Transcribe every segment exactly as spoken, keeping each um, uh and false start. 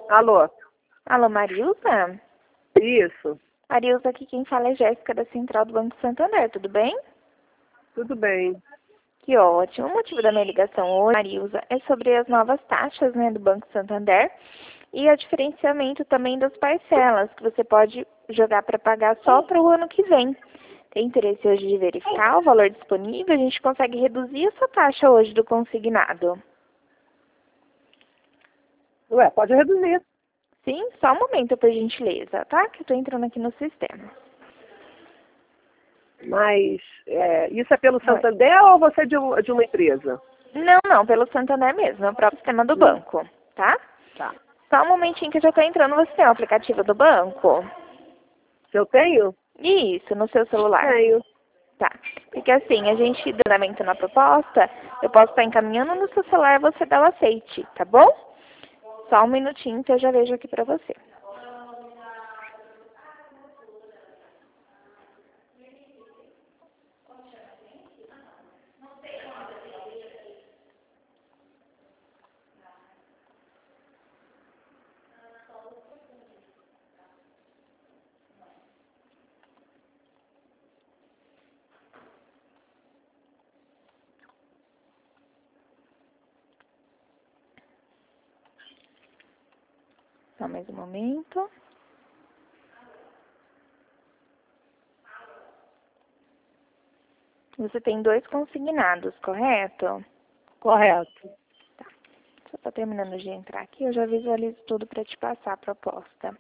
Alô? Alô, Marilza? Isso. Marilza, aqui quem fala é Jéssica da Central do Banco Santander, tudo bem? Tudo bem. Que ótimo. O motivo da minha ligação hoje, Marilza, é sobre as novas taxas, né, do Banco Santander e o diferenciamento também das parcelas, que você pode jogar para pagar só para o ano que vem. Tem interesse hoje de verificar o valor disponível? A gente consegue reduzir essa taxa hoje do consignado. Ué, pode reduzir. Sim, só um momento, por gentileza, tá? Que eu estou entrando aqui no sistema. Mas é, isso é pelo Santander ou você é de, um- de uma empresa? Não, não, pelo Santander mesmo, é o próprio sistema do Hum. banco, tá? Tá. Só um momentinho que eu já estou entrando. Você tem o aplicativo do banco? Se eu tenho? Isso, no seu celular. Tenho. Tá. Porque assim, a gente dando andamento na proposta, eu posso estar encaminhando no seu celular e você dá o aceite, tá bom? Só um minutinho que eu já vejo aqui pra você. Só mais um momento. Você tem dois consignados, correto? Correto. Só tá terminando de entrar aqui, eu já visualizo tudo para te passar a proposta.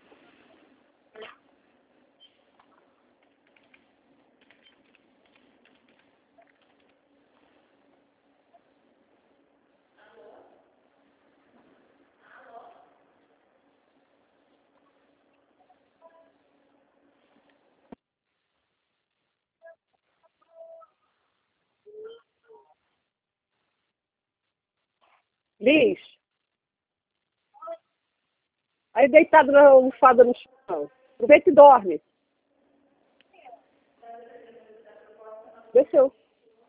Liz, aí deitado na almofada no chão. Aproveita e dorme. Desceu.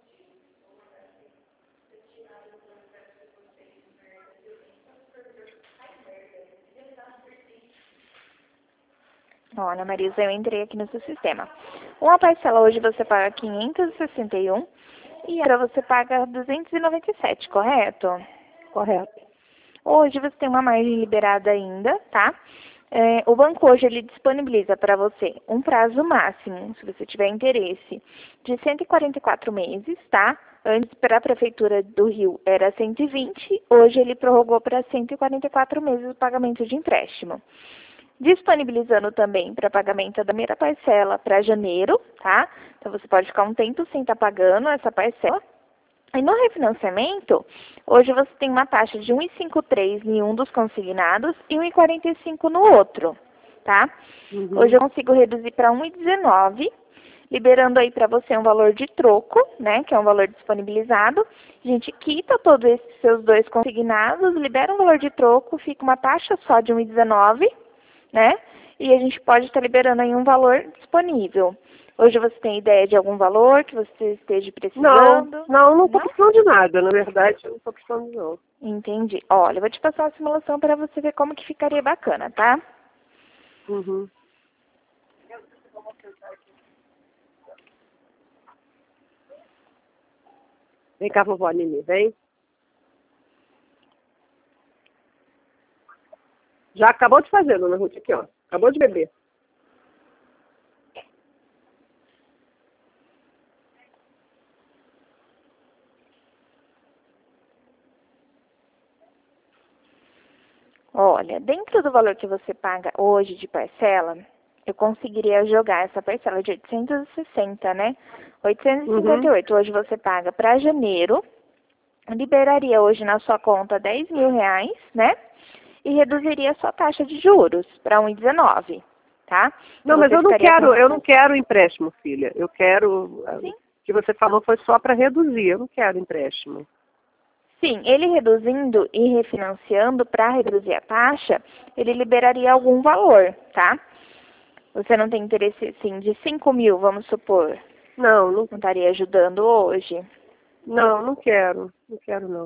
Olha, Marisa, eu entrei aqui no seu sistema. Uma parcela hoje você paga quinhentos e sessenta e um e outra você paga duzentos e noventa e sete, correto? Correto. Hoje você tem uma margem liberada ainda, tá? É, o banco hoje ele disponibiliza para você um prazo máximo, se você tiver interesse, de cento e quarenta e quatro meses, tá? Antes, para a Prefeitura do Rio, era cento e vinte, hoje ele prorrogou para cento e quarenta e quatro meses o pagamento de empréstimo. Disponibilizando também para pagamento da primeira parcela para janeiro, tá? Então você pode ficar um tempo sem estar pagando essa parcela. E no refinanciamento, hoje você tem uma taxa de um vírgula cinquenta e três em um dos consignados e um vírgula quarenta e cinco no outro, tá? Uhum. Hoje eu consigo reduzir para um vírgula dezenove, liberando aí para você um valor de troco, né, que é um valor disponibilizado. A gente quita todos esses seus dois consignados, libera um valor de troco, fica uma taxa só de um vírgula dezenove, né? E a gente pode estar liberando aí um valor disponível. Hoje você tem ideia de algum valor que você esteja Não, precisando? não, não estou Não? precisando de nada. Na verdade, eu não estou precisando de não. Entendi. Olha, eu vou te passar uma simulação para você ver como que ficaria bacana, tá? Uhum. Vem cá, vovó Nini, vem. Já acabou de fazer, dona Ruth, aqui, ó. Acabou de beber. Olha, dentro do valor que você paga hoje de parcela, eu conseguiria jogar essa parcela de oitocentos e sessenta, né? oitocentos e cinquenta e oito Uhum. hoje você paga para janeiro, liberaria hoje na sua conta dez mil reais, né? E reduziria a sua taxa de juros para um vírgula dezenove, tá? Não, Então mas você eu não ficaria com... quero, eu não quero empréstimo, filha. Eu quero. Sim. O que você falou foi só para reduzir. Eu não quero empréstimo. Sim, ele reduzindo e refinanciando para reduzir a taxa, ele liberaria algum valor, tá? Você não tem interesse, assim, de cinco mil, vamos supor, Não, não, não estaria ajudando hoje? não, não quero. Não quero, não.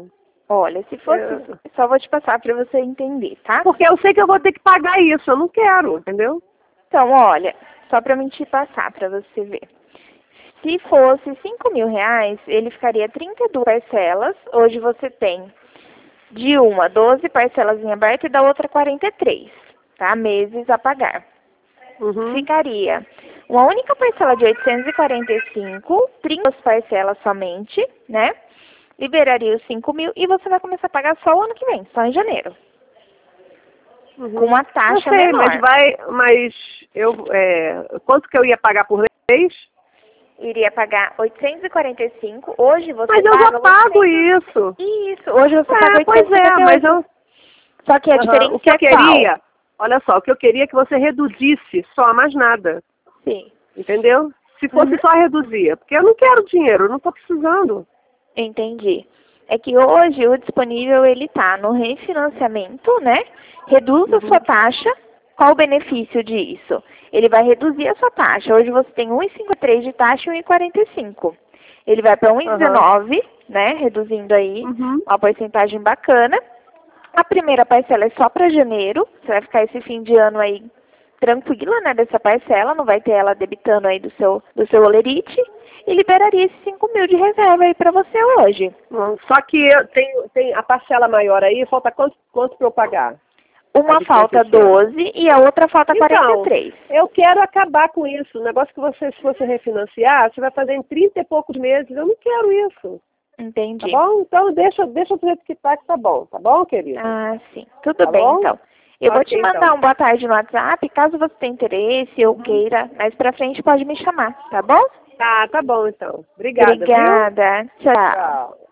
Olha, se fosse, Eu- só vou te passar para você entender, tá? Porque eu sei que eu vou ter que pagar isso, eu não quero, entendeu? Então, olha, só para mim te passar para você ver. Se fosse cinco mil reais, ele ficaria trinta e duas parcelas. Hoje você tem de uma doze parcelas em aberto e da outra quarenta e três, tá? Meses a pagar. Uhum. Ficaria uma única parcela de oitocentos e quarenta e cinco, trinta parcelas somente, né? Liberaria os cinco mil e você vai começar a pagar só o ano que vem, só em janeiro. Uhum. Com uma taxa eu sei, menor. mas vai, mas eu, é, quanto que eu ia pagar por mês? Iria pagar oitocentos e quarenta e cinco. Hoje você Mas eu paga já pago oitocentos. isso. Isso, hoje você É, paga pois oitocentos e cinquenta é, e mas oito. eu, Só que a Aham, diferença o que eu é qual? queria, olha só, o que eu queria é que você reduzisse só, mais nada, Sim. entendeu? Se fosse Uhum. só reduzir, porque eu não quero dinheiro, eu não estou precisando. Entendi. É que hoje o disponível ele tá no refinanciamento, né? Reduz a sua Uhum. taxa. Qual o benefício disso? Ele vai reduzir a sua taxa. Hoje você tem um vírgula cinquenta e três de taxa e um vírgula quarenta e cinco. Ele vai para um vírgula dezenove, né? Reduzindo aí Uhum. uma porcentagem bacana. A primeira parcela é só para janeiro. Você vai ficar esse fim de ano aí tranquila, né, dessa parcela. Não vai ter ela debitando aí do seu, do seu olerite. E liberaria esses cinco mil de reserva aí para você hoje. Bom, só que eu tenho, tenho a parcela maior aí, falta quanto, quanto para eu pagar? Uma A de falta cento e sessenta. doze e a outra falta quarenta e Então, três. eu quero acabar com isso. O negócio que você, se você refinanciar, você vai fazer em trinta e poucos meses. Eu não quero isso. Tá Entendi. bom? Então deixa, deixa do jeito que tá, que tá bom. Tá bom, querido? Ah, sim. Tudo Tá bem, bom? então. Eu vou te Ok, mandar então. um boa tarde no WhatsApp, caso você tenha interesse ou queira. Mais pra frente pode me chamar, tá bom? Tá, tá bom, então. Obrigada, viu? Obrigada. Tchau. Tchau.